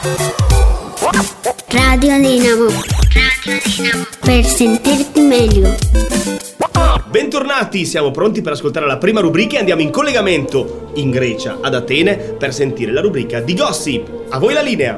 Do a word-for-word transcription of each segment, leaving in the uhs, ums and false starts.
Radio Dinamo. Radio Dinamo. Per sentirti meglio. Bentornati, siamo pronti per ascoltare la prima rubrica e andiamo in collegamento in Grecia, ad Atene, per sentire la rubrica di Gossip. A voi la linea.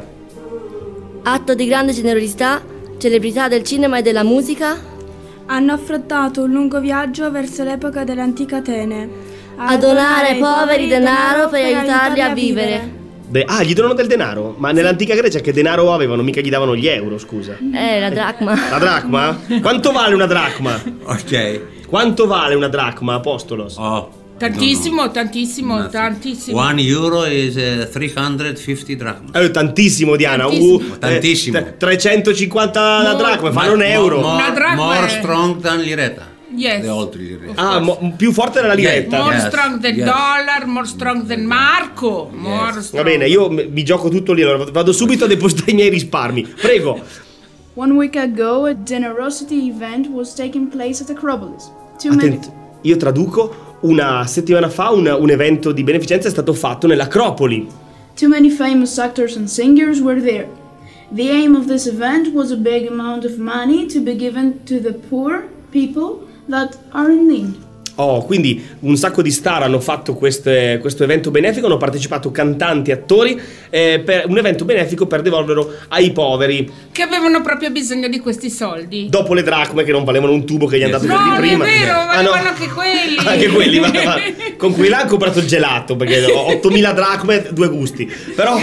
Atto di grande generosità, celebrità del cinema e della musica hanno affrontato un lungo viaggio verso l'epoca dell'antica Atene a donare ai poveri denaro per aiutarli a vivere. De- ah, gli donano del denaro? Ma nell'antica Grecia che denaro avevano? Mica gli davano gli euro, scusa. Eh, la dracma. La dracma? Quanto vale una dracma? Ok. Quanto vale una dracma, Apostolos? Oh, tantissimo, no, no. tantissimo, Nothing. tantissimo. One euro is uh, trecentocinquanta drachma. Eh, tantissimo, Diana. Tantissimo. Uh, Tantissimo. Eh, trecentocinquanta Mo- dracme, fanno un euro. More, Una drachma more è- strong than liretta. Yes. Le oltre liretta. Ah, mo- più forte della liretta. More Yes, strong than yes. dollar, more strong than Marco. More Yes. strong. Va bene, io m- mi gioco tutto lì, allora vado subito a depositare i miei risparmi. Prego. One week ago, a generosity event was taking place at Acropolis. Too many... Attent- io traduco. Una settimana fa un, un evento di beneficenza è stato fatto nell'Acropoli. Too many famous actors and singers were there. The aim of this event was a big amount of money to be given to the poor people that are in need. Oh, quindi un sacco di star hanno fatto queste, questo evento benefico, hanno partecipato cantanti, attori, eh, per un evento benefico per devolverlo ai poveri. Che avevano proprio bisogno di questi soldi. Dopo le dracme che non valevano un tubo che gli è andato No, per di prima. è vero, Ah, no. valevano anche quelli. Anche quelli, ma, ma, con quelli là hanno comprato il gelato perché ottomila dracme, due gusti. Però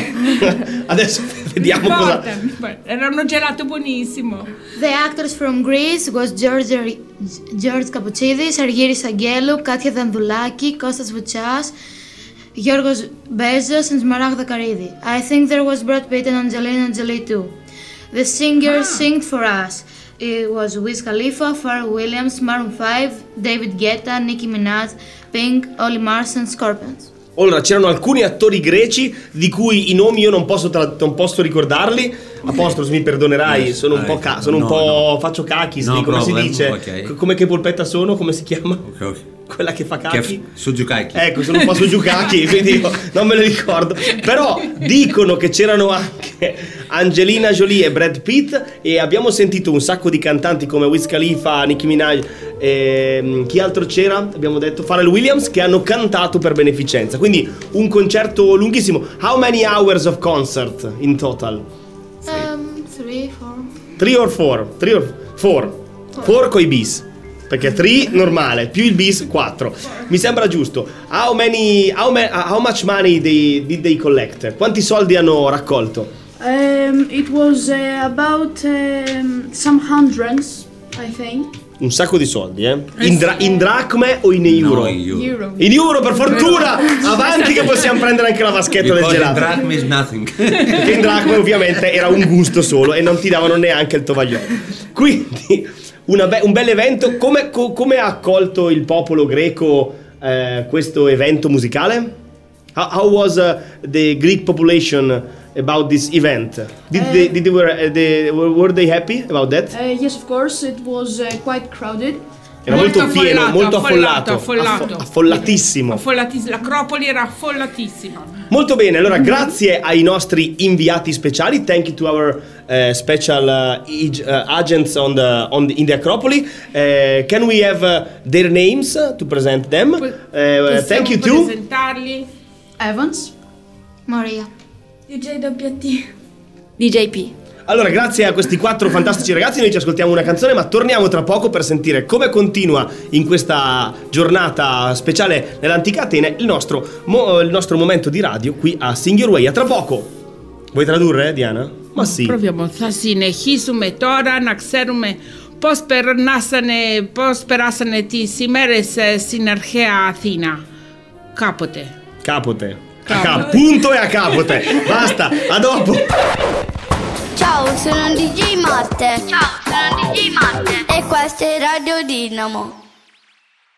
adesso vediamo cosa. Importa, era uno gelato buonissimo. The actors from Greece was George, George Kapouchidis, Argyris Aggelou, Katia Dandoulaki, Kostas Voutsas, Yorgos Bezos and Smaragda Karidi. I think there was Brad Pitt and Angelina Jolie too. The singers Ah. sing for us. It was Wiz Khalifa, Pharrell Williams, Maroon five, David Guetta, Nicki Minaj, Pink, Olly Mars and Scorpions. Allora, c'erano alcuni attori greci di cui i nomi io non posso, tra- non posso ricordarli. Apostolos, mi perdonerai, Yes, sono un po', ca- sono un no, po' no. faccio cachis, No lì, come problem, si dice? ok. C- come che polpetta sono? Come si chiama? Ok, ok. Quella che fa Che cachi? Suzuki. Ecco, sono un po' su giucachi, quindi io non me lo ricordo. Però dicono che c'erano anche Angelina Jolie e Brad Pitt e abbiamo sentito un sacco di cantanti come Wiz Khalifa, Nicki Minaj e chi altro c'era? Abbiamo detto Pharrell Williams che hanno cantato per beneficenza. Quindi un concerto lunghissimo. How many hours of concert in total? Um, three, four. Three or four? Three or four? Four coi bis. Perché tre normale, più il bis quattro. Mi sembra giusto. How many how, ma- how much money they, did they collect? Quanti soldi hanno raccolto? Um, it was uh, about um, some hundreds, I think. Un sacco di soldi, eh? In, dra- in dracme o in euro? No, in euro. Euro. In euro, per fortuna! Avanti che possiamo prendere anche la vaschetta del Because in gelato. drachma is nothing. Perché in dracme ovviamente era un gusto solo e non ti davano neanche il tovagliolo. Quindi una be- un bel evento. Come, co- come ha accolto il popolo greco eh, questo evento musicale? How, how was uh, the Greek population about this event? Did they, did they were, uh, they, were they happy about that? Uh, yes, of course, it was uh, quite crowded. Era Molto molto, pieno, affollato, molto affollato, affollato, affo- affollatissimo. Affollatis- L'Acropoli era affollatissima. Molto bene, allora grazie ai nostri inviati speciali. Thank you to our uh, special uh, ag- uh, agents on the, on the, in the Acropoli. Uh, can we have uh, their names uh, to present them? Uh, uh, thank you to presentarli. Evans. Maria. D J W T. D J P. Allora, grazie a questi quattro fantastici ragazzi, noi ci ascoltiamo una canzone, ma torniamo tra poco per sentire come continua in questa giornata speciale nell'antica Atene il nostro, mo- il nostro momento di radio qui a Sing Your Way. A tra poco. Vuoi tradurre, Diana? Ma sì. Proviamo, θα συνεχίσουμε τώρα να ξέρουμε πώς περνάσανε, πώς περάσανε τις ημέρες ε, στην αρχαία Αθήνα. Κάποτε. Capote. A capo. Punto e a capote. Basta, a dopo. Ciao, sono D J Matte. Ciao, sono D J Matte. E questo è Radio Dinamo.